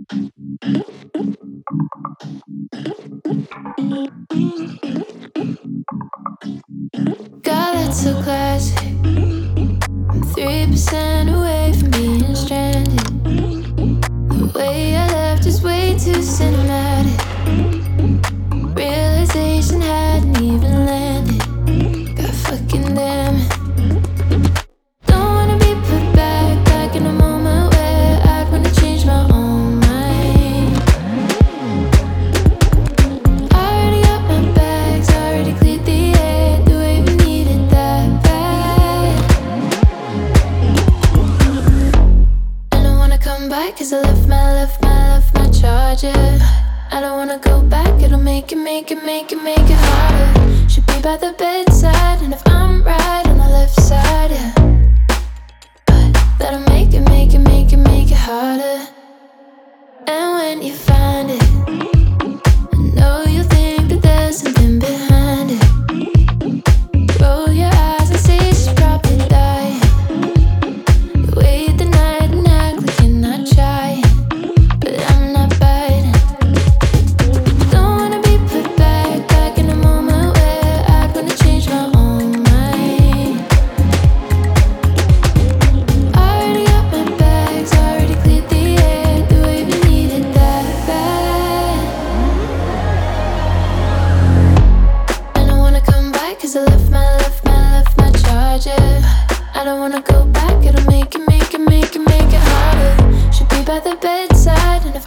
God, that's so classic. I'm 3% away from being stranded. The way I left is way too cinematic. Realization hadn't even landed. God fucking damn it. Don't wanna be put back in a moment where I'd wanna change my own mind. I already got my bags, I already cleared the air. Do I even need it that bad? I don't wanna come back 'cause I left my charger. I don't wanna go back, it'll make it harder. Should be by the bedside, and if I'm right on the left side, yeah. But that'll make it harder. And when you find it, I know you think that there's something behind it. Roll your eyes and say she's probably dying. You wait the night and act like you're not trying, but I'm not biting. Don't wanna be put back in a moment where I'd wanna change my own mind. I already got my bags, I already cleared the air. Do I even need it that bad? I don't wanna come back 'cause I left my charger. I don't wanna go back, it'll make it harder. Should be by the bedside, and if